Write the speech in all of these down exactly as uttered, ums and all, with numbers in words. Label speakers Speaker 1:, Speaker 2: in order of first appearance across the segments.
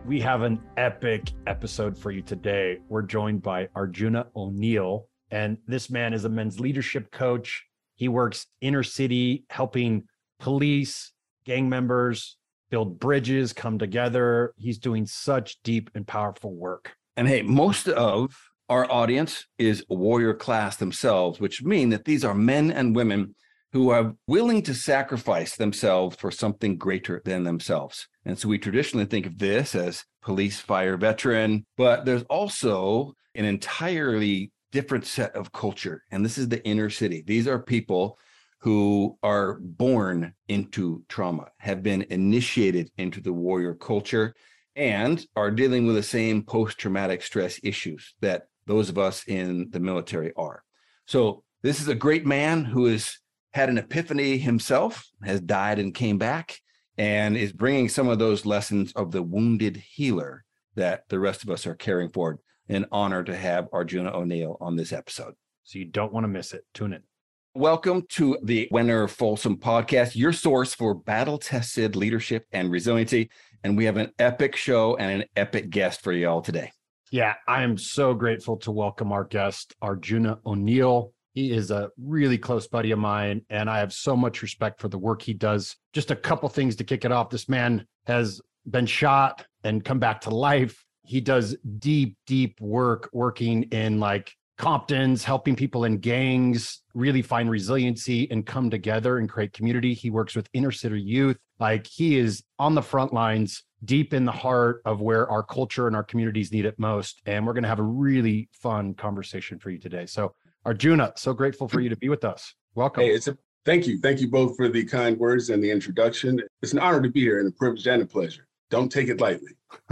Speaker 1: We have an epic episode for you today. We're joined by Arjuna O'Neill, and this man is a men's leadership coach. He works inner city, helping police, gang members build bridges, come together. He's doing such deep and powerful work.
Speaker 2: And hey, most of our audience is warrior class themselves, which mean that these are men and women who are willing to sacrifice themselves for something greater than themselves. And so we traditionally think of this as police, fire veteran, but there's also an entirely different set of culture. And this is the inner city. These are people who are born into trauma, have been initiated into the warrior culture, and are dealing with the same post-traumatic stress issues that those of us in the military are. So this is a great man who has had an epiphany himself, has died and came back, and is bringing some of those lessons of the wounded healer that the rest of us are caring for. An honor to have Arjuna O'Neill on this episode.
Speaker 1: So you don't want to miss it. Tune in.
Speaker 2: Welcome to the Wenner Folsom podcast, your source for battle-tested leadership and resiliency. And we have an epic show and an epic guest for you all today.
Speaker 1: Yeah, I am so grateful to welcome our guest, Arjuna O'Neill. He is a really close buddy of mine, and I have so much respect for the work he does. Just a couple things to kick it off. This man has been shot and come back to life. He does deep, deep work working in like Comptons, helping people in gangs really find resiliency and come together and create community. He works with inner city youth. Like he is on the front lines, deep in the heart of where our culture and our communities need it most. And we're going to have a really fun conversation for you today. So Arjuna, so grateful for you to be with us. Welcome.
Speaker 3: Hey, it's a thank you. Thank you both for the kind words and the introduction. It's an honor to be here and a privilege and a pleasure. Don't take it lightly.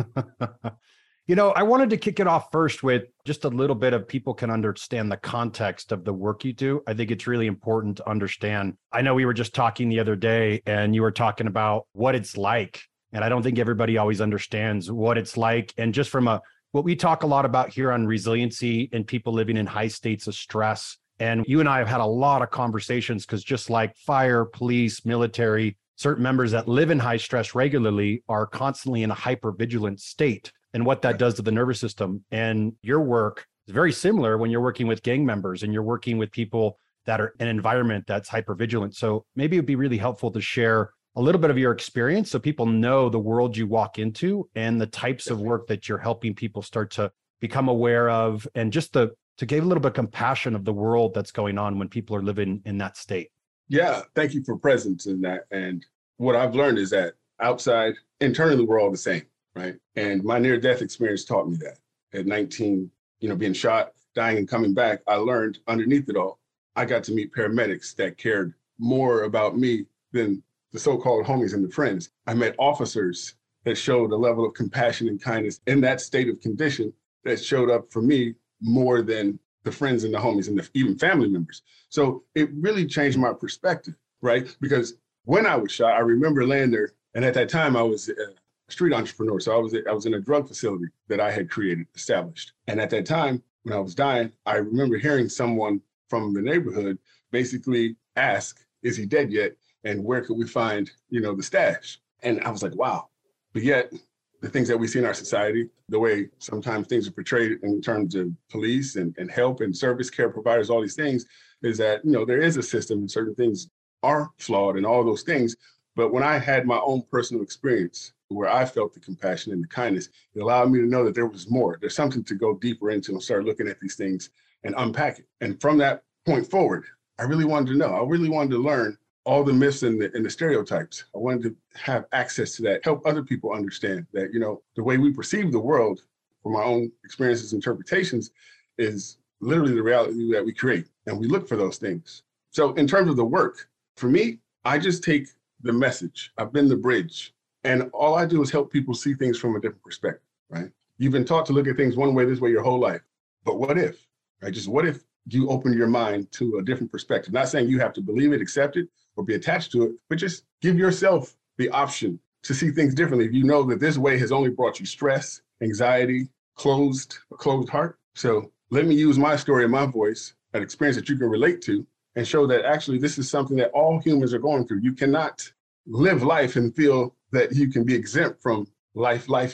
Speaker 1: You know, I wanted to kick it off first with just a little bit of people can understand the context of the work you do. I think it's really important to understand. I know we were just talking the other day and you were talking about what it's like. And I don't think everybody always understands what it's like. And just from a what we talk a lot about here on resiliency and people living in high states of stress. And you and I have had a lot of conversations because just like fire, police, military, certain members that live in high stress regularly are constantly in a hypervigilant state and what that does to the nervous system. And your work is very similar when you're working with gang members and you're working with people that are in an environment that's hypervigilant. So maybe it'd be really helpful to share a little bit of your experience so people know the world you walk into and the types of work that you're helping people start to become aware of, and just the to give a little bit of compassion of the world that's going on when people are living in that state.
Speaker 3: Yeah, thank you for presence in that. And what I've learned is that outside, internally, we're all the same, right? And my near-death experience taught me that. At nineteen, you know, being shot, dying and coming back, I learned underneath it all, I got to meet paramedics that cared more about me than the so-called homies and the friends. I met officers that showed a level of compassion and kindness in that state of condition that showed up for me more than the friends and the homies and the, even family members. So it really changed my perspective, right? Because when I was shot, I remember laying there, and at that time I was a street entrepreneur. So I was I was in a drug facility that I had created, established. And at that time, when I was dying, I remember hearing someone from the neighborhood basically ask, "Is he dead yet? And where could we find, you know, the stash?" And I was like, wow. But yet the things that we see in our society, the way sometimes things are portrayed in terms of police and, and help and service care providers, all these things, is that, you know, there is a system and certain things are flawed and all those things. But when I had my own personal experience where I felt the compassion and the kindness, it allowed me to know that there was more. There's something to go deeper into and start looking at these things and unpack it. And from that point forward, I really wanted to know. I really wanted to learn all the myths and the, and the stereotypes. I wanted to have access to that, help other people understand that, you know, the way we perceive the world from our own experiences, interpretations, is literally the reality that we create. And we look for those things. So in terms of the work, for me, I just take the message. I've been the bridge. And all I do is help people see things from a different perspective, right? You've been taught to look at things one way, this way your whole life. But what if, right? Just what if you open your mind to a different perspective? Not saying you have to believe it, accept it, or be attached to it, but just give yourself the option to see things differently. If you know that this way has only brought you stress, anxiety, closed, a closed heart. So let me use my story and my voice, an experience that you can relate to, and show that actually this is something that all humans are going through. You cannot live life and feel that you can be exempt from life, life in you.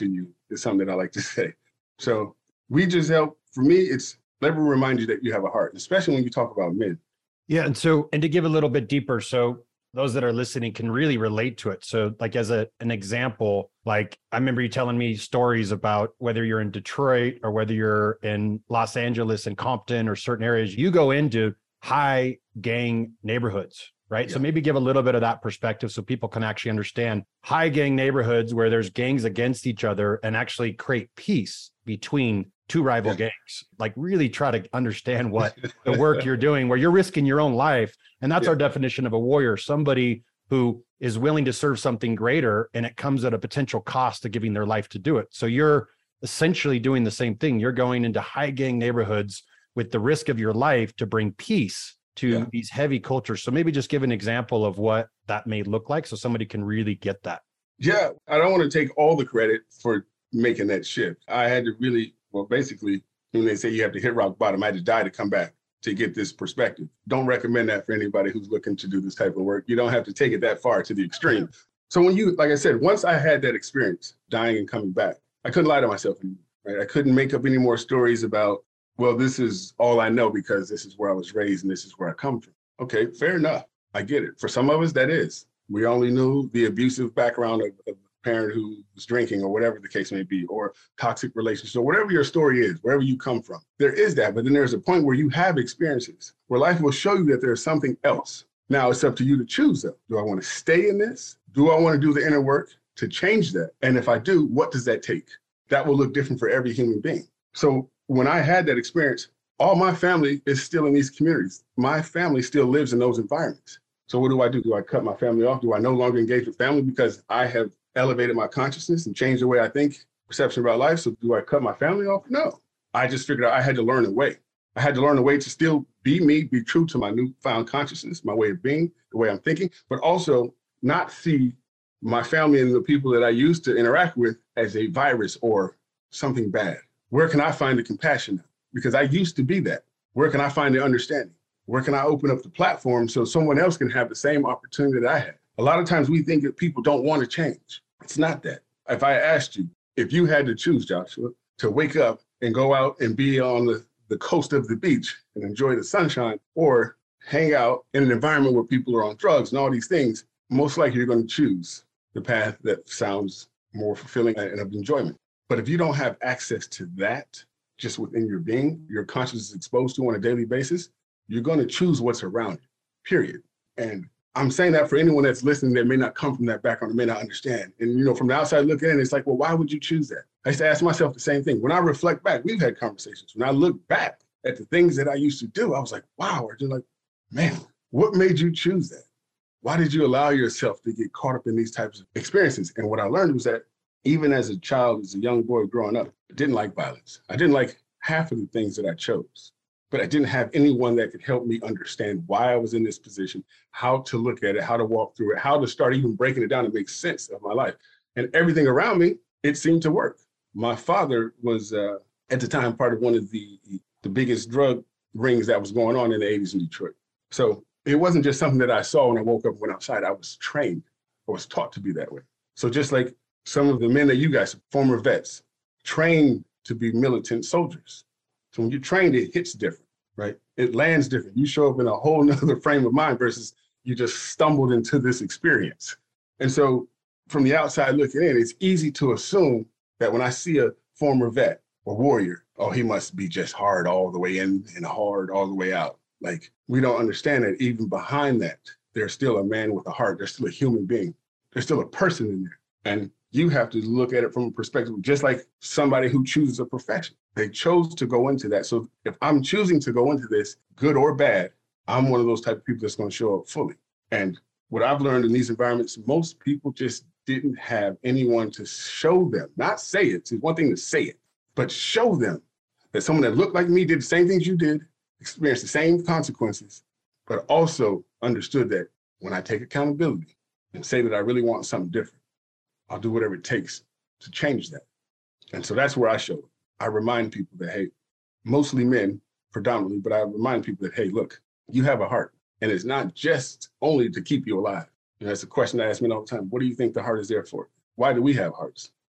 Speaker 3: is something that I like to say. So we just help. For me, it's let me remind you that you have a heart, especially when you talk about men.
Speaker 1: Yeah. And so, and to give a little bit deeper, so those that are listening can really relate to it. So like as a, an example, like I remember you telling me stories about whether you're in Detroit or whether you're in Los Angeles and Compton or certain areas, you go into high gang neighborhoods, right?
Speaker 3: Yeah.
Speaker 1: So maybe give a little bit of that perspective so people can actually understand high gang neighborhoods where there's gangs against each other and actually create peace between two rival
Speaker 3: Yeah.
Speaker 1: gangs. Like really try to understand what the work you're doing, where you're risking your own life. And that's
Speaker 3: Yeah.
Speaker 1: our definition of a warrior, somebody who is willing to serve something greater, and it comes at a potential cost to giving their life to do it. So you're essentially doing the same thing. You're going into high gang neighborhoods with the risk of your life to bring peace to
Speaker 3: Yeah.
Speaker 1: these heavy cultures. So maybe just give an example of what that may look like so somebody can really get that.
Speaker 3: Yeah, I don't want to take all the credit for making that shift. I had to really, well, basically, when they say you have to hit rock bottom, I had to die to come back to get this perspective. Don't recommend that for anybody who's looking to do this type of work. You don't have to take it that far to the extreme. So when you, like I said, once I had that experience, dying and coming back, I couldn't lie to myself anymore. Right? I couldn't make up any more stories about, well, this is all I know because this is where I was raised and this is where I come from. Okay, fair enough. I get it. For some of us, that is. We only knew the abusive background of, of a parent who was drinking or whatever the case may be, or toxic relationships, or whatever your story is, wherever you come from. There is that, but then there's a point where you have experiences where life will show you that there's something else. Now it's up to you to choose though. Do I want to stay in this? Do I want to do the inner work to change that? And if I do, what does that take? That will look different for every human being. So when I had that experience, all my family is still in these communities. My family still lives in those environments. So what do I do? Do I cut my family off? Do I no longer engage with family because I have elevated my consciousness and changed the way I think, perception about life? So do I cut my family off? No. I just figured out I had to learn a way. I had to learn a way to still be me, be true to my newfound consciousness, my way of being, the way I'm thinking, but also not see my family and the people that I used to interact with as a virus or something bad. Where can I find the compassion now? Because I used to be that. Where can I find the understanding? Where can I open up the platform so someone else can have the same opportunity that I had? A lot of times we think that people don't want to change. It's not that. If I asked you, if you had to choose, Joshua, to wake up and go out and be on the, the coast of the beach and enjoy the sunshine, or hang out in an environment where people are on drugs and all these things, most likely you're going to choose the path that sounds more fulfilling and of enjoyment. But if you don't have access to that just within your being, your consciousness is exposed to on a daily basis, you're going to choose what's around you, period. And I'm saying that for anyone that's listening that may not come from that background, may not understand. And, you know, from the outside looking in, it's like, well, why would you choose that? I used to ask myself the same thing. When I reflect back, we've had conversations. When I look back at the things that I used to do, I was like, wow, or just like, man, what made you choose that? Why did you allow yourself to get caught up in these types of experiences? And what I learned was that even as a child, as a young boy growing up, I didn't like violence. I didn't like half of the things that I chose, but I didn't have anyone that could help me understand why I was in this position, how to look at it, how to walk through it, how to start even breaking it down and make sense of my life. And everything around me, it seemed to work. My father was, uh, at the time, part of one of the, the biggest drug rings that was going on in the eighties in Detroit. So it wasn't just something that I saw when I woke up and went outside. I was trained, I was taught to be that way. So just like some of the men that you guys, former vets, trained to be militant soldiers. So when you're trained, it hits different, right? It lands different. You show up in a whole nother frame of mind versus you just stumbled into this experience. And so from the outside looking in, it's easy to assume that when I see a former vet or warrior, oh, he must be just hard all the way in and hard all the way out. Like, we don't understand that even behind that, there's still a man with a heart. There's still a human being. There's still a person in there. And you have to look at it from a perspective, just like somebody who chooses a profession. They chose to go into that. So if I'm choosing to go into this, good or bad, I'm one of those type of people that's going to show up fully. And what I've learned in these environments, most people just didn't have anyone to show them, not say it. It's one thing to say it, but show them that someone that looked like me did the same things you did, experienced the same consequences, but also understood that when I take accountability and say that I really want something different, I'll do whatever it takes to change that. And so that's where I show up. I remind people that, hey, mostly men predominantly, but I remind people that, hey, look, you have a heart. And it's not just only to keep you alive. You know, that's a question I ask men all the time. What do you think the heart is there for? Why do we have hearts?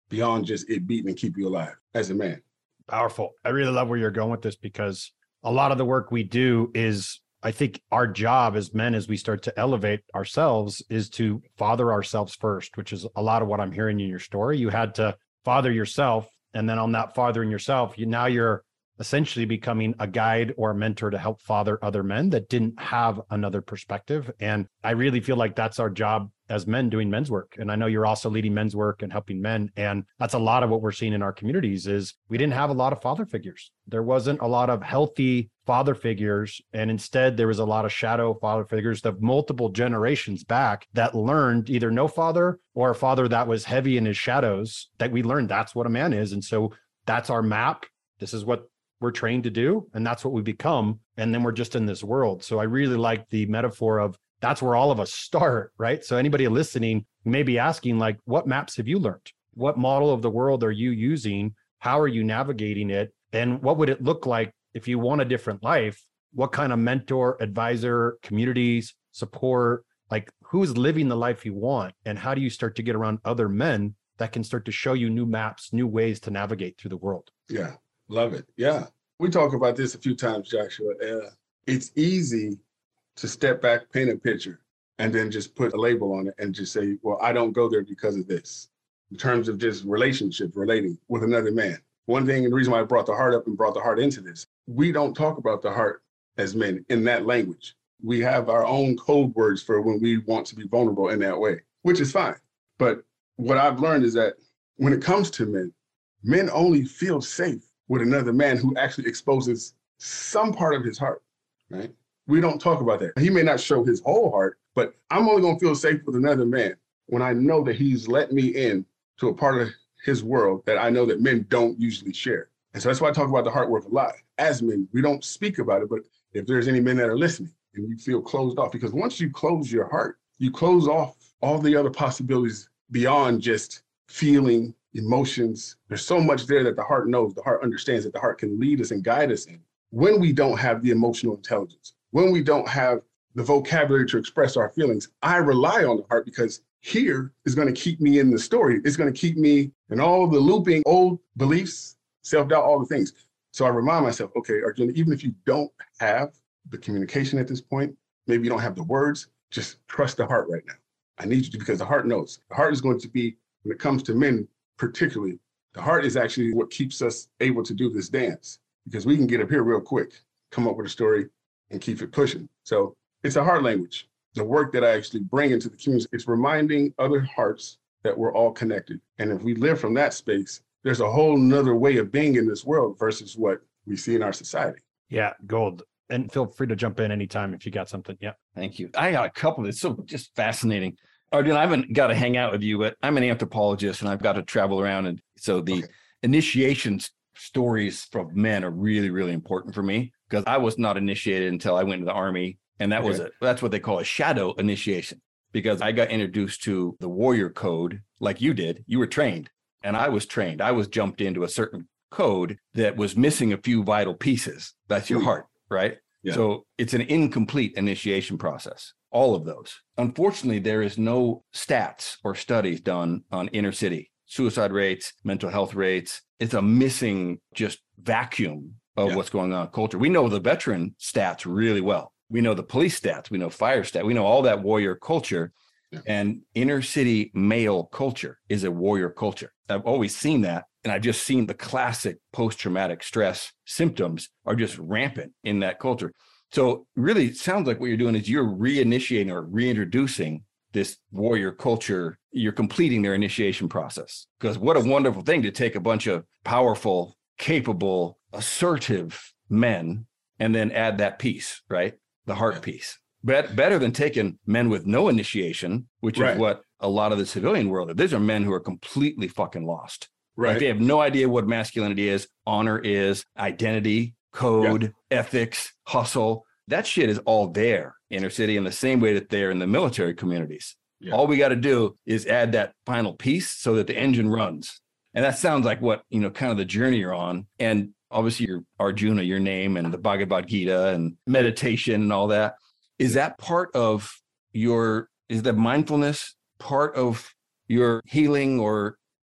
Speaker 3: beyond just it beating and keep you alive as a man.
Speaker 1: Powerful. I really love where you're going with this, because a lot of the work we do is, I think our job as men, as we start to elevate ourselves, is to father ourselves first, which is a lot of what I'm hearing in your story. You had to father yourself. And then on that fathering yourself, you now you're essentially becoming a guide or a mentor to help father other men that didn't have another perspective. And I really feel like that's our job as men doing men's work. And I know you're also leading men's work and helping men. And that's a lot of what we're seeing in our communities is we didn't have a lot of father figures. There wasn't a lot of healthy father figures. And instead, there was a lot of shadow father figures of multiple generations back that learned either no father or a father that was heavy in his shadows, that we learned that's what a man is. And so that's our map. This is what we're trained to do. And that's what we become. And then we're just in this world. So I really like the metaphor of that's where all of us start, right? So anybody listening may be asking, like, what maps have you learned? What model of the world are you using? How are you navigating it? And what would it look like if you want a different life? What kind of mentor, advisor, communities, support, like who's living the life you want? And how do you start to get around other men that can start to show you new maps, new ways to navigate through the world?
Speaker 3: Yeah, love it. Yeah. We talk about this a few times, Joshua. Uh, it's easy to step back, paint a picture, and then just put a label on it and just say, well, I don't go there because of this. In terms of just relationships, relating with another man. One thing, and the reason why I brought the heart up and brought the heart into this, we don't talk about the heart as men in that language. We have our own code words for when we want to be vulnerable in that way, which is fine. But what I've learned is that when it comes to men, men only feel safe with another man who actually exposes some part of his heart, right? We don't talk about that. He may not show his whole heart, but I'm only going to feel safe with another man when I know that he's let me in to a part of his world that I know that men don't usually share. And so that's why I talk about the heart work a lot. As men, we don't speak about it, but if there's any men that are listening and you feel closed off, because once you close your heart, you close off all the other possibilities beyond just feeling emotions. There's so much there that the heart knows, the heart understands, that the heart can lead us and guide us in. When we don't have the emotional intelligence, when we don't have the vocabulary to express our feelings, I rely on the heart, because here is going to keep me in the story. It's going to keep me in all the looping old beliefs, self-doubt, all the things. So I remind myself, okay, Arjuna, even if you don't have the communication at this point, maybe you don't have the words, just trust the heart right now. I need you to, because the heart knows. The heart is going to be, when it comes to men particularly, the heart is actually what keeps us able to do this dance, because we can get up here real quick, come up with a story and keep it pushing. So it's a heart language. The work that I actually bring into the community, it's reminding other hearts that we're all connected. And if we live from that space, there's a whole nother way of being in this world versus what we see in our society.
Speaker 1: Yeah, gold. And feel free to jump in anytime if you got something. Yeah.
Speaker 2: Thank you. I got a couple. It's so just fascinating. Arjun, I haven't got to hang out with you, but I'm an anthropologist and I've got to travel around. And so the okay. initiation stories from men are really, really important for me, because I was not initiated until I went to the Army. And that okay. was a, that's what they call a shadow initiation, because I got introduced to the warrior code like you did. You were trained and I was trained. I was jumped into a certain code that was missing a few vital pieces. That's your heart, right? Yeah. So it's an incomplete initiation process, all of those. Unfortunately, there is no stats or studies done on inner city suicide rates, mental health rates. It's a missing just vacuum of yeah. what's going on in culture. We know the veteran stats really well. We know the police stats, we know fire stats, we know all that warrior culture. Yeah. And inner city male culture is a warrior culture. I've always seen that. And I've just seen the classic post-traumatic stress symptoms are just rampant in that culture. So really it sounds like what you're doing is you're reinitiating or reintroducing this warrior culture. You're completing their initiation process. Because what a wonderful thing to take a bunch of powerful, capable, assertive men and then add that piece, right? The heart piece. Bet- better than taking men with no initiation, which right. is what a lot of the civilian world, these are men who are completely fucking lost. Right. Like they have no idea what masculinity is, honor is, identity, code, yeah. ethics, hustle. That shit is all there inner city in the same way that they're in the military communities. Yeah. All we got to do is add that final piece so that the engine runs. And that sounds like what, you know, kind of the journey you're on. And obviously your Arjuna, your name, and the Bhagavad Gita and meditation and all that. Is that part of your, is that mindfulness part of your healing or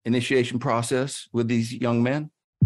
Speaker 2: initiation process with these young men?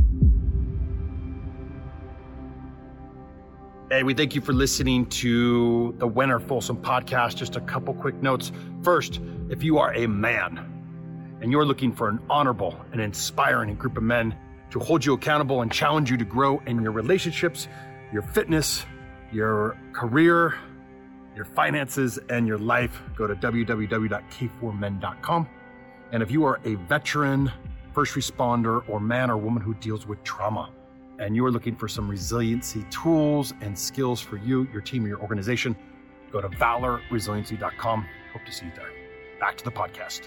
Speaker 1: Hey, we thank you for listening to the Winner Folsom podcast. Just a couple quick notes. First, if you are a man and you're looking for an honorable and inspiring group of men to hold you accountable and challenge you to grow in your relationships, your fitness, your career, your finances, and your life, go to w w w dot k four men dot com. And if you are a veteran, first responder, or man or woman who deals with trauma, and you are looking for some resiliency tools and skills for you, your team, or your organization, go to valor resiliency dot com. Hope to see you there. Back to the podcast.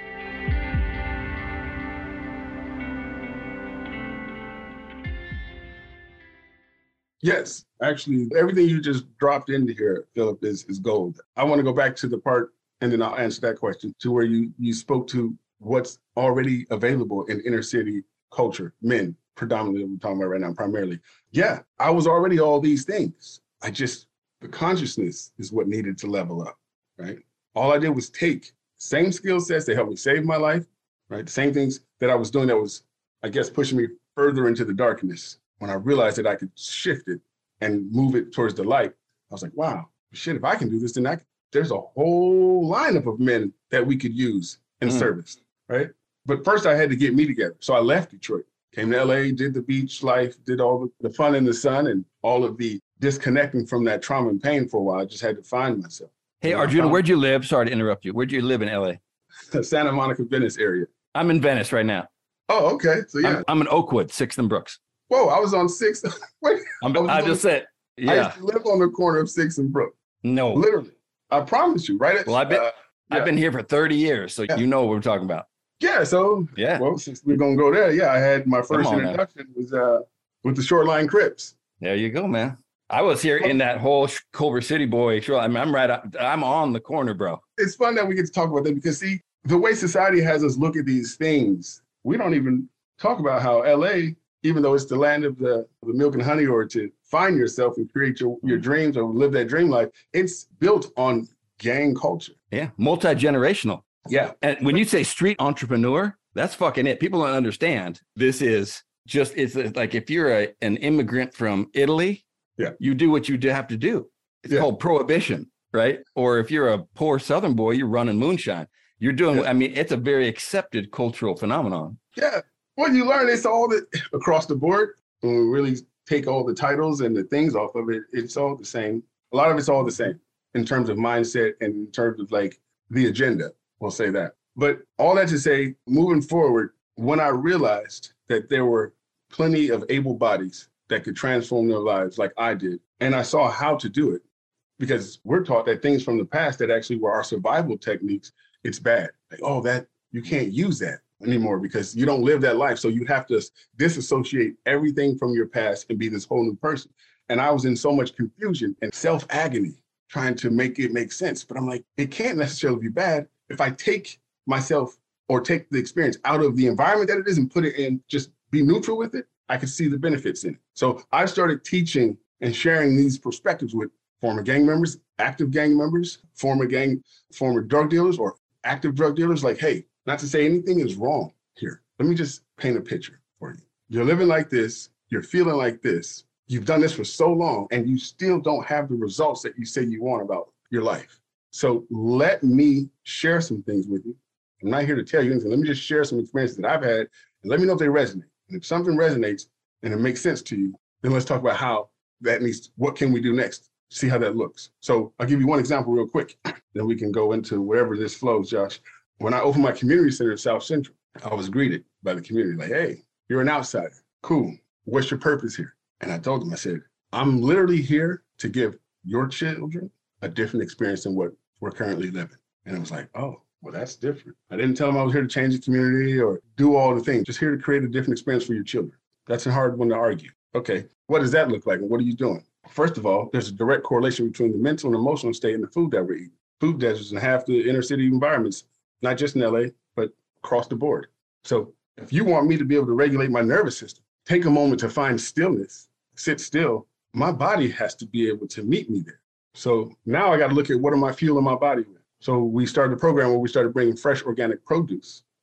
Speaker 3: Yes, actually, everything you just dropped into here, Philip, is, is gold. I want to go back to the part, and then I'll answer that question, to where you, you spoke to what's already available in inner city culture, men. Predominantly, we're talking about right now, primarily. Yeah, I was already all these things. I just, the consciousness is what needed to level up, right? All I did was take same skill sets that helped me save my life, right? The same things that I was doing that was, I guess, pushing me further into the darkness. When I realized that I could shift it and move it towards the light, I was like, wow, shit, if I can do this, then I can, there's a whole lineup of men that we could use in mm. service, right? But first I had to get me together. So I left Detroit. Came to L A, did the beach life, did all the fun in the sun and all of the disconnecting from that trauma and pain for a while. I just had to find myself.
Speaker 2: Hey, Arjuna, where'd you live? Sorry to interrupt you. Where'd you live in L A?
Speaker 3: Santa Monica, Venice area.
Speaker 2: I'm in Venice right now.
Speaker 3: Oh, okay. So yeah.
Speaker 2: I'm, I'm in Oakwood, sixth and Brooks.
Speaker 3: Whoa, I was on sixth. Wait,
Speaker 2: I'm,
Speaker 3: I,
Speaker 2: I just said, yeah.
Speaker 3: I used to live on the corner of sixth and Brooks.
Speaker 2: No.
Speaker 3: Literally. I promise you, right? At,
Speaker 2: well, I've been,
Speaker 3: uh, yeah.
Speaker 2: I've been here for thirty years, so yeah. You know what we're talking about.
Speaker 3: Yeah, so
Speaker 2: yeah.
Speaker 3: Well, since we're gonna go there, yeah, I had my first introduction now. was uh, with the Shoreline Crips.
Speaker 2: There you go, man. I was here in that whole Culver City boy. Sure, I'm, I'm right. I'm on the corner, bro.
Speaker 3: It's fun that we get to talk about that because see, the way society has us look at these things, we don't even talk about how L A, even though it's the land of the, the milk and honey, or to find yourself and create your, your dreams or live that dream life, it's built on gang culture.
Speaker 2: Yeah, multi-generational.
Speaker 3: Yeah.
Speaker 2: And when you say street entrepreneur, that's fucking it. People don't understand. This is just, it's like if you're a, an immigrant from Italy,
Speaker 3: yeah,
Speaker 2: you do what you have to do. It's
Speaker 3: yeah.
Speaker 2: called prohibition, right? Or if you're a poor Southern boy, you're running moonshine. You're doing, yeah. I mean, it's a very accepted cultural phenomenon.
Speaker 3: Yeah. Well, you learn it's all the, across the board. When we really take all the titles and the things off of it, it's all the same. A lot of it's all the same in terms of mindset and in terms of like the agenda. We'll say that. But all that to say, moving forward, when I realized that there were plenty of able bodies that could transform their lives like I did, and I saw how to do it, because we're taught that things from the past that actually were our survival techniques, it's bad. Like, oh, that you can't use that anymore because you don't live that life. So you have to disassociate everything from your past and be this whole new person. And I was in so much confusion and self-agony trying to make it make sense. But I'm like, it can't necessarily be bad if I take myself or take the experience out of the environment that it is and put it in, just be neutral with it. I can see the benefits in it. So I started teaching and sharing these perspectives with former gang members, active gang members, former gang, former drug dealers or active drug dealers. Like, hey, not to say anything is wrong here. Let me just paint a picture for you. You're living like this. You're feeling like this. You've done this for so long and you still don't have the results that you say you want about your life. So let me share some things with you. I'm not here to tell you anything. Let me just share some experiences that I've had and let me know if they resonate. And if something resonates and it makes sense to you, then let's talk about how that needs, what can we do next? See how that looks. So I'll give you one example real quick. Then we can go into wherever this flows, Josh. When I opened my community center in South Central, I was greeted by the community like, hey, you're an outsider. Cool. What's your purpose here? And I told them, I said, I'm literally here to give your children a different experience than what we're currently living. And it was like, oh, well, that's different. I didn't tell them I was here to change the community or do all the things, just here to create a different experience for your children. That's a hard one to argue. Okay, what does that look like? And what are you doing? First of all, there's a direct correlation between the mental and emotional state and the food that we're eating. Food deserts in half the inner city environments, not just in L A, but across the board. So if you want me to be able to regulate my nervous system, take a moment to find stillness, sit still, my body has to be able to meet me there. So now I got to look at what am I fueling my body with? So we started a program where we started bringing fresh organic produce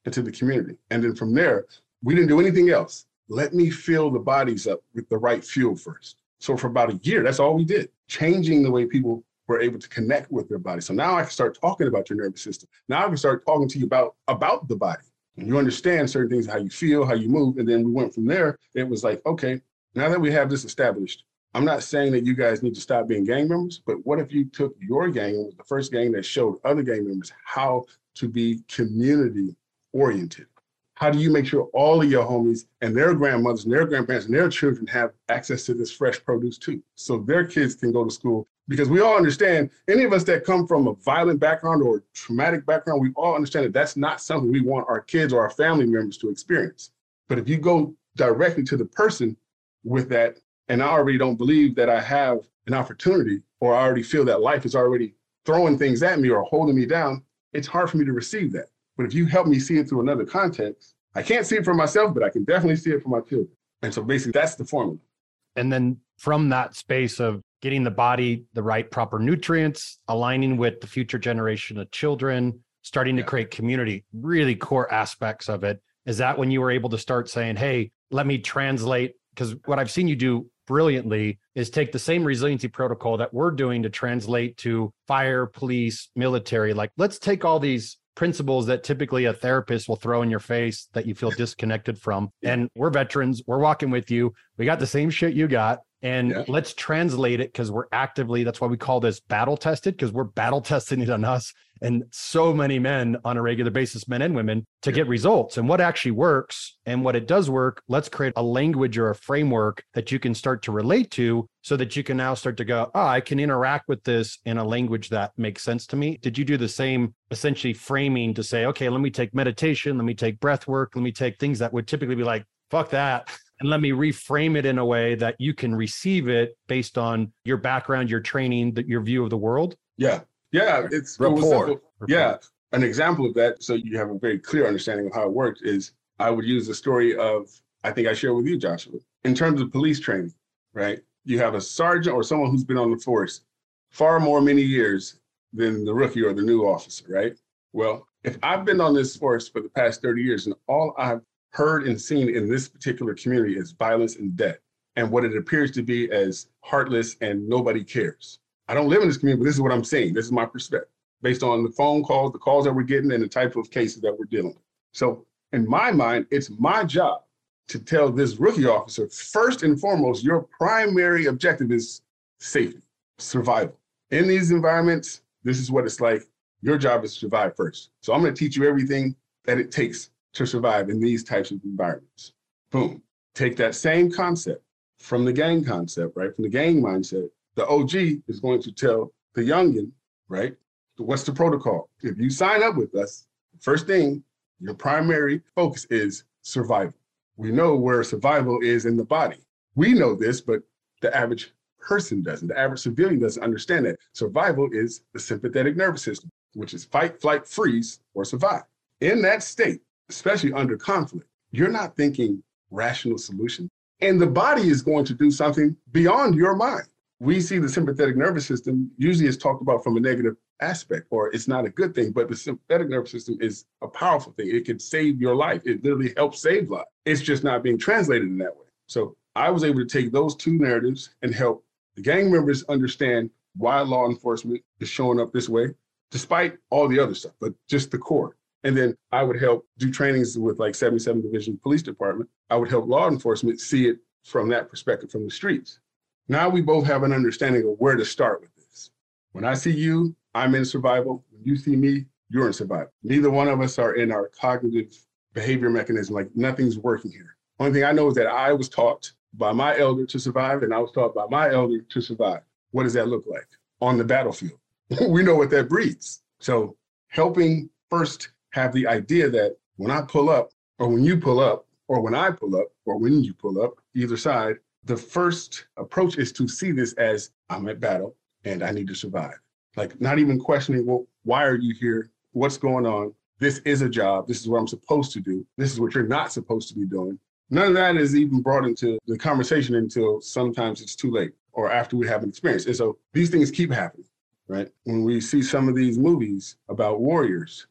Speaker 3: into the community. And then from there, we didn't do anything else. Let me fill the bodies up with the right fuel first. So for about a year, that's all we did, changing the way people were able to connect with their body. So now I can start talking about your nervous system. Now I can start talking to you about, about the body. And you understand certain things, how you feel, how you move. And then we went from there. It was like, okay, now that we have this established, I'm not saying that you guys need to stop being gang members, but what if you took your gang and was the first gang that showed other gang members how to be community oriented? How do you make sure all of your homies and their grandmothers and their grandparents and their children have access to this fresh produce too, so their kids can go to school? Because we all understand, any of us that come from a violent background or traumatic background, we all understand that that's not something we want our kids or our family members to experience. But if you go directly to the person with that, and I already don't believe that I have an opportunity, or I already feel that life is already throwing things at me or holding me down, it's hard for me to receive that. But if you help me see it through another context, I can't see it for myself, but I can definitely see it for my children. And so basically that's the formula.
Speaker 1: And then from that space of getting the body the right proper nutrients, aligning with the future generation of children, starting to
Speaker 3: Yeah.
Speaker 1: create community, really core aspects of it. Is that when you were able to start saying, hey, let me translate? Because what I've seen you do brilliantly is take the same resiliency protocol that we're doing to translate to fire, police, military. Like, let's take all these principles that typically a therapist will throw in your face that you feel disconnected from. And we're veterans, we're walking with you. We got the same shit you got. And
Speaker 3: Yeah.
Speaker 1: let's translate it, because we're actively, that's why we call this battle tested, because we're battle testing it on us and so many men on a regular basis, men and women, to
Speaker 3: Yeah.
Speaker 1: get results and what actually works. And what it does work, let's create a language or a framework that you can start to relate to, so that you can now start to go, oh, I can interact with this in a language that makes sense to me. Did you do the same essentially framing to say, okay, let me take meditation, let me take breath work, let me take things that would typically be like, fuck that, and let me reframe it in a way that you can receive it based on your background, your training, that your view of the world?
Speaker 3: Yeah. Yeah. It's it was
Speaker 2: Rapport.
Speaker 3: simple. Yeah. An example of that, so you have a very clear understanding of how it works, is I would use the story of, I think I shared with you, Joshua, in terms of police training, right? You have a sergeant or someone who's been on the force far more many years than the rookie or the new officer, right? Well, if I've been on this force for the past thirty years and all I've heard and seen in this particular community is violence and death, and what it appears to be as heartless and nobody cares. I don't live in this community, but this is what I'm saying. This is my perspective based on the phone calls, the calls that we're getting, and the type of cases that we're dealing with. So in my mind, it's my job to tell this rookie officer, first and foremost, your primary objective is safety, survival. In these environments, this is what it's like. Your job is to survive first. So I'm going to teach you everything that it takes to survive in these types of environments. Boom. Take that same concept from the gang concept, right? From the gang mindset. The O G is going to tell the youngin, right? What's the protocol? If you sign up with us, first thing, your primary focus is survival. We know where survival is in the body. We know this, but the average person doesn't. The average civilian doesn't understand that. Survival is the sympathetic nervous system, which is fight, flight, freeze, or survive. In that state, especially under conflict, you're not thinking rational solution. And the body is going to do something beyond your mind. We see the sympathetic nervous system usually is talked about from a negative aspect, or it's not a good thing, but the sympathetic nervous system is a powerful thing. It can save your life. It literally helps save lives. It's just not being translated in that way. So I was able to take those two narratives and help the gang members understand why law enforcement is showing up this way, despite all the other stuff, but just the core. And then I would help do trainings with like seventy-seventh Division Police Department. I would help law enforcement see it from that perspective, from the streets. Now we both have an understanding of where to start with this. When I see you, I'm in survival. When you see me, you're in survival. Neither one of us are in our cognitive behavior mechanism, like nothing's working here. Only thing I know is that I was taught by my elder to survive, and I was taught by my elder to survive. What does that look like on the battlefield? We know what that breeds. So helping first have the idea that when I pull up, or when you pull up, or when I pull up, or when you pull up, either side, the first approach is to see this as I'm at battle and I need to survive. Like not even questioning, well, why are you here? What's going on? This is a job. This is what I'm supposed to do. This is what you're not supposed to be doing. None of that is even brought into the conversation until sometimes it's too late or after we have an experience. And so these things keep happening, right? When we see some of these movies about warriors,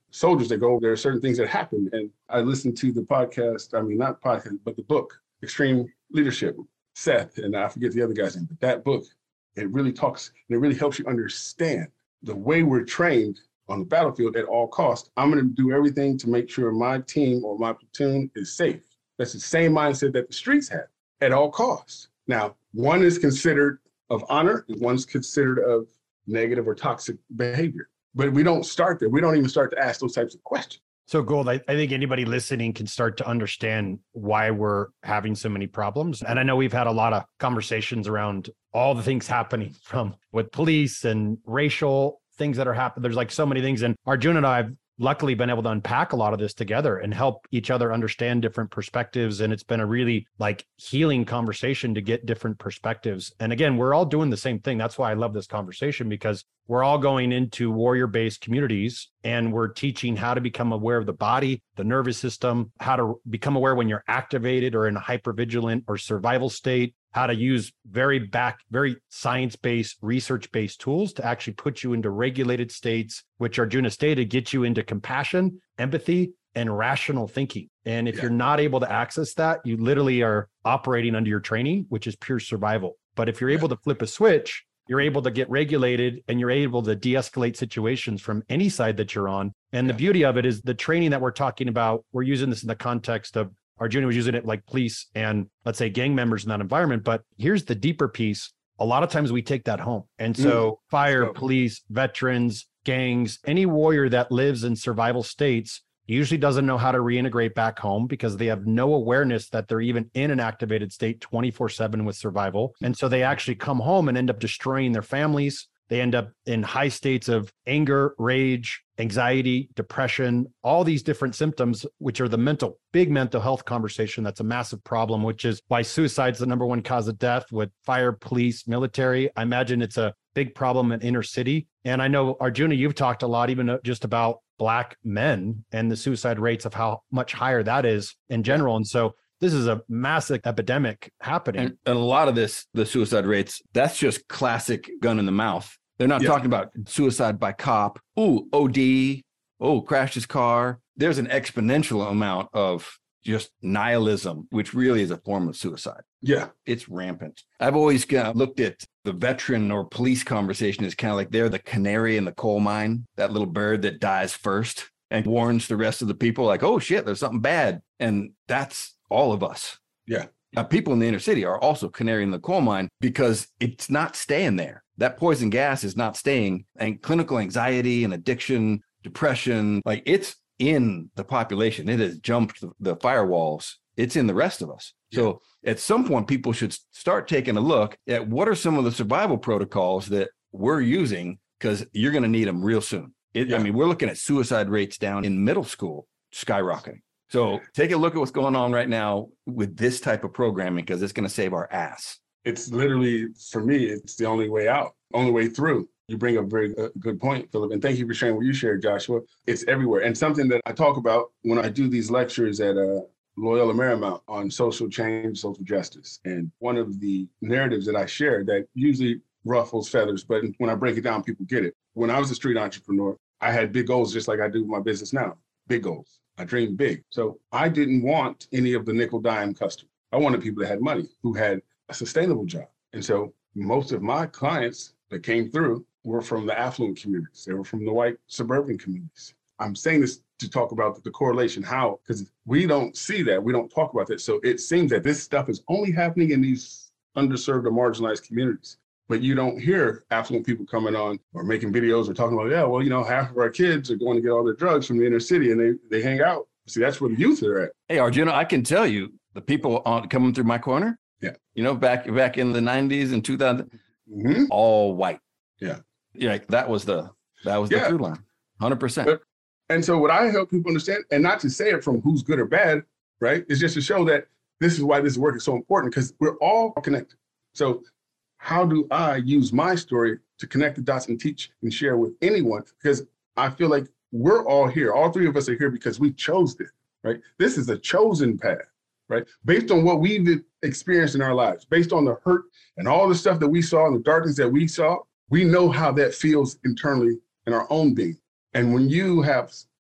Speaker 3: soldiers that go, there are certain things that happen. And I listened to the podcast, I mean, not podcast, but the book, Extreme Leadership, Seth, and I forget the other guy's name, but that book, it really talks, and it really helps you understand the way we're trained on the battlefield at all costs. I'm going to do everything to make sure my team or my platoon is safe. That's the same mindset that the streets have at all costs. Now, one is considered of honor, and one's considered of negative or toxic behavior. But we don't start there. We don't even start to ask those types of questions.
Speaker 1: So Gold, I, I think anybody listening can start to understand why we're having so many problems. And I know we've had a lot of conversations around all the things happening from with police and racial things that are happening. There's like so many things. And Arjun and I have luckily been able to unpack a lot of this together and help each other understand different perspectives. And it's been a really like healing conversation to get different perspectives. And again, we're all doing the same thing. That's why I love this conversation, because we're all going into warrior-based communities and we're teaching how to become aware of the body, the nervous system, how to become aware when you're activated or in a hypervigilant or survival state, how to use very back, very science-based, research-based tools to actually put you into regulated states, which Arjuna stated, get you into compassion, empathy, and rational thinking. And if yeah. you're not able to access that, you literally are operating under your training, which is pure survival. But if you're able to flip a switch, you're able to get regulated and you're able to de-escalate situations from any side that you're on. And yeah. the beauty of it is the training that we're talking about, we're using this in the context of Arjuna was using it like police and let's say gang members in that environment. But here's the deeper piece. A lot of times we take that home. And so mm. fire, so. police, veterans, gangs, any warrior that lives in survival states usually doesn't know how to reintegrate back home because they have no awareness that they're even in an activated state twenty-four seven with survival. And so they actually come home and end up destroying their families. They end up in high states of anger, rage, anxiety, depression, all these different symptoms, which are the mental, big mental health conversation. That's a massive problem, which is why suicide is the number one cause of death with fire, police, military. I imagine it's a big problem in inner city. And I know, Arjuna, you've talked a lot, even just about Black men and the suicide rates of how much higher that is in general. And so this is a massive epidemic happening.
Speaker 2: And, and a lot of this, the suicide rates, that's just classic gun in the mouth. They're not yeah. talking about suicide by cop. Ooh, O D. Oh, crashed his car. There's an exponential amount of just nihilism, which really is a form of suicide.
Speaker 3: Yeah.
Speaker 2: It's rampant. I've always kind of looked at the veteran or police conversation as kind of like they're the canary in the coal mine, that little bird that dies first and warns the rest of the people like, oh shit, there's something bad. And that's all of us.
Speaker 3: Yeah.
Speaker 2: Now, people in the inner city are also canary in the coal mine because it's not staying there. That poison gas is not staying. And clinical anxiety and addiction, depression, like it's in the population. It has jumped the, the firewalls. It's in the rest of us. Yeah. So at some point, people should start taking a look at what are some of the survival protocols that we're using, because you're going to need them real soon. It, yeah. I mean, we're looking at suicide rates down in middle school skyrocketing. So take a look at what's going on right now with this type of programming, because it's going to save our ass.
Speaker 3: It's literally, for me, it's the only way out, only way through. You bring up a very uh, good point, Philip, and thank you for sharing what you shared, Joshua. It's everywhere. And something that I talk about when I do these lectures at uh, Loyola Marymount on social change, social justice. And one of the narratives that I share that usually ruffles feathers, but when I break it down, people get it. When I was a street entrepreneur, I had big goals just like I do with my business now, big goals. I dreamed big. So I didn't want any of the nickel dime customers. I wanted people that had money, who had a sustainable job. And so most of my clients that came through were from the affluent communities. They were from the white suburban communities. I'm saying this to talk about the correlation, how, because we don't see that. We don't talk about that. So it seems that this stuff is only happening in these underserved or marginalized communities. But you don't hear affluent people coming on or making videos or talking about, yeah, well, you know, half of our kids are going to get all their drugs from the inner city and they, they hang out. See, that's where the youth are at.
Speaker 2: Hey, Arjuna, I can tell you the people on, coming through my corner,
Speaker 3: yeah,
Speaker 2: you know, back back in the nineties and two thousand,
Speaker 3: mm-hmm.
Speaker 2: all white.
Speaker 3: Yeah.
Speaker 2: Yeah, that was the that was the
Speaker 3: yeah.
Speaker 2: through line, one hundred percent.
Speaker 3: But, and so what I help people understand, and not to say it from who's good or bad, right? It's just to show that this is why this work is so important, because we're all connected. So how do I use my story to connect the dots and teach and share with anyone? Because I feel like we're all here. All three of us are here because we chose this, right? This is a chosen path, right? Based on what we've experienced in our lives, based on the hurt and all the stuff that we saw and the darkness that we saw, we know how that feels internally in our own being. And when you have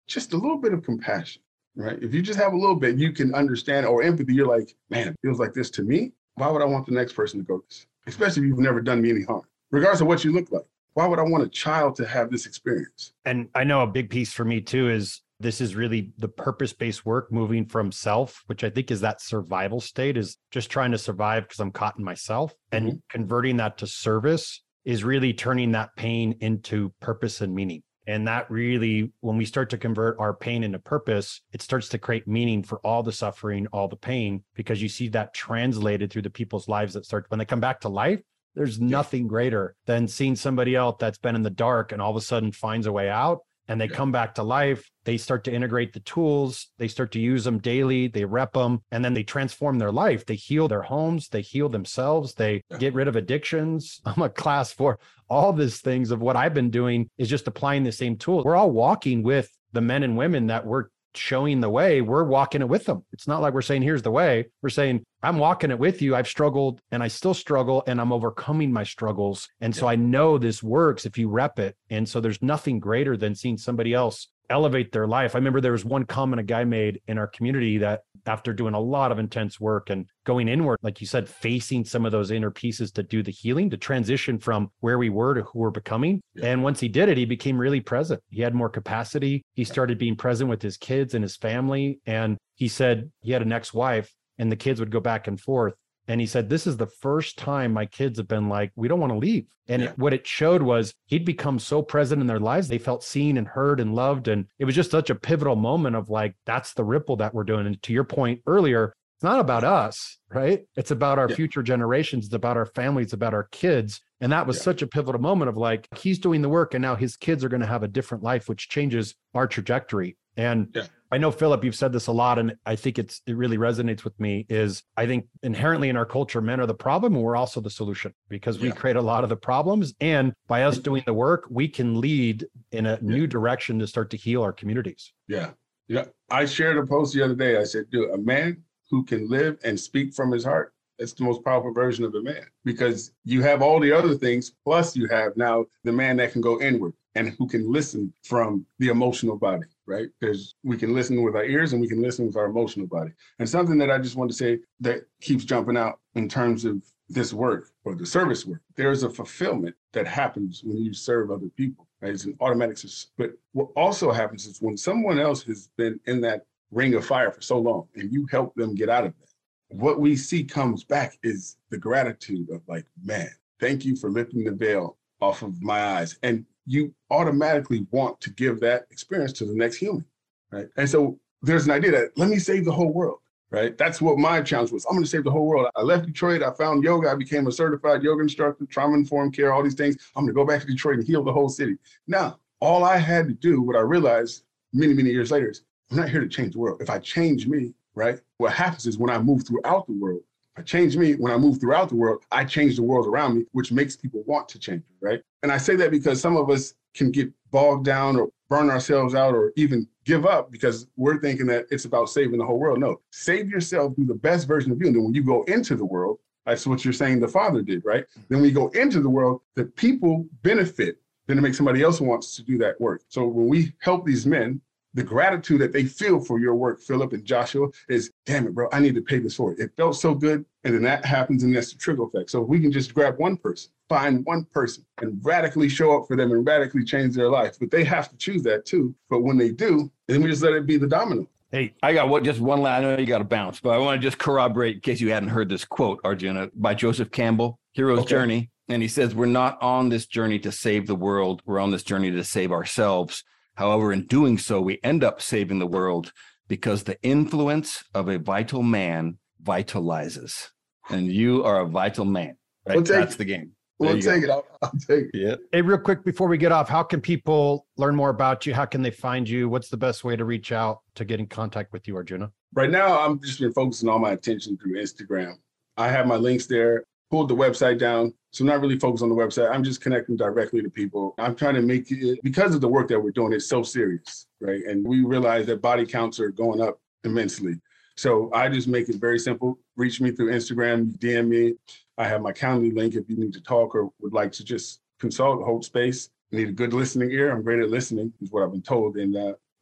Speaker 3: just a little bit of compassion, right? If you just have a little bit, you can understand, or empathy. You're like, man, it feels like this to me. Why would I want the next person to go this? Especially if you've never done me any harm, regardless of what you look like. Why would I want a child to have this experience?
Speaker 1: And I know a big piece for me too is this is really the purpose-based work, moving from self, which I think is that survival state, is just trying to survive because I'm caught in myself, and mm-hmm. converting that to service is really turning that pain into purpose and meaning. And that really, when we start to convert our pain into purpose, it starts to create meaning for all the suffering, all the pain, because you see that translated through the people's lives that start, when they come back to life, there's nothing greater than seeing somebody else that's been in the dark and all of a sudden finds a way out, and they yeah. come back to life. They start to integrate the tools. They start to use them daily. They rep them, and then they transform their life. They heal their homes. They heal themselves. They yeah. get rid of addictions. I'm a class for all these things of what I've been doing is just applying the same tool. We're all walking with the men and women that we're showing the way. We're walking it with them. It's not like we're saying, here's the way. We're saying, I'm walking it with you. I've struggled and I still struggle, and I'm overcoming my struggles. And yeah. so I know this works if you rep it. And so there's nothing greater than seeing somebody else elevate their life. I remember there was one comment a guy made in our community that after doing a lot of intense work and going inward, like you said, facing some of those inner pieces to do the healing, to transition from where we were to who we're becoming. Yeah. And once he did it, he became really present. He had more capacity. He started being present with his kids and his family. And he said he had an ex-wife and the kids would go back and forth. And he said, this is the first time my kids have been like, we don't want to leave. And yeah. it, what it showed was he'd become so present in their lives. They felt seen and heard and loved. And it was just such a pivotal moment of like, that's the ripple that we're doing. And to your point earlier, it's not about us, right? It's about our yeah. future generations. It's about our families, it's about our kids. And that was yeah. such a pivotal moment of like, he's doing the work and now his kids are going to have a different life, which changes our trajectory. And yeah. I know, Philip, you've said this a lot, and I think it's it really resonates with me, is I think inherently in our culture, men are the problem and we're also the solution, because we yeah. create a lot of the problems. And by us doing the work, we can lead in a yeah. new direction to start to heal our communities.
Speaker 3: Yeah. Yeah. I shared a post the other day. I said, dude, a man who can live and speak from his heart, it's the most powerful version of a man, because you have all the other things, plus you have now the man that can go inward and who can listen from the emotional body, right? Because we can listen with our ears and we can listen with our emotional body. And something that I just want to say that keeps jumping out in terms of this work or the service work, there's a fulfillment that happens when you serve other people, right? It's an automatic. But what also happens is when someone else has been in that ring of fire for so long and you help them get out of that, what we see comes back is the gratitude of like, man, thank you for lifting the veil off of my eyes. And you automatically want to give that experience to the next human, right? And so there's an idea that let me save the whole world, right? That's what my challenge was. I'm going to save the whole world. I left Detroit. I found yoga. I became a certified yoga instructor, trauma-informed care, all these things. I'm going to go back to Detroit and heal the whole city. Now, all I had to do, what I realized many, many years later, is I'm not here to change the world. If I change me, right, what happens is when I move throughout the world, I change me, when I move throughout the world, I change the world around me, which makes people want to change, right? And I say that because some of us can get bogged down or burn ourselves out or even give up because we're thinking that it's about saving the whole world. No, save yourself, be the best version of you. And then when you go into the world, that's what you're saying the Father did, right? Then when you go into the world, the people benefit. Then it makes somebody else who wants to do that work. So when we help these men, the gratitude that they feel for your work, Philip and Joshua, is, damn it, bro, I need to pay this forward. It felt so good. And then that happens, and that's the trickle effect. So if we can just grab one person, find one person, and radically show up for them and radically change their life. But they have to choose that too. But when they do, then we just let it be the domino.
Speaker 2: Hey, I got what just one last, I know you got to bounce, but I want to just corroborate in case you hadn't heard this quote, Arjuna, by Joseph Campbell, Hero's okay. Journey. And he says, we're not on this journey to save the world. We're on this journey to save ourselves. However, in doing so, we end up saving the world because the influence of a vital man vitalizes. And you are a vital man. Right?
Speaker 3: We'll
Speaker 2: That's
Speaker 3: it.
Speaker 2: the game.
Speaker 3: There we'll take go. it. I'll, I'll take it.
Speaker 2: Yeah.
Speaker 1: Hey, real quick, before we get off, how can people learn more about you? How can they find you? What's the best way to reach out to get in contact with you, Arjuna?
Speaker 3: Right now, I'm just been focusing all my attention through Instagram. I have my links there, pulled the website down. So I'm not really focused on the website. I'm just connecting directly to people. I'm trying to make it, because of the work that we're doing, it's so serious, right? And we realize that body counts are going up immensely. So I just make it very simple. Reach me through Instagram, D M me. I have my Calendly link if you need to talk or would like to just consult, hold space. You need a good listening ear. I'm great at listening, is what I've been told. And uh,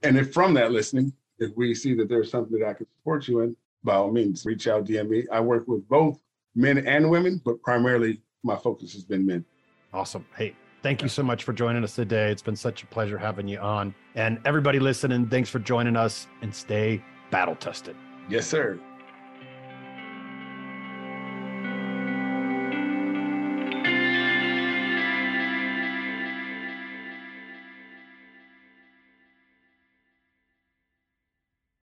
Speaker 3: And if from that listening, if we see that there's something that I can support you in, by all means, reach out, D M me. I work with both men and women, but primarily my focus has been men.
Speaker 1: Awesome. Hey, thank you so much for joining us today. It's been such a pleasure having you on. And everybody listening, thanks for joining us, and stay battle tested.
Speaker 3: Yes, sir.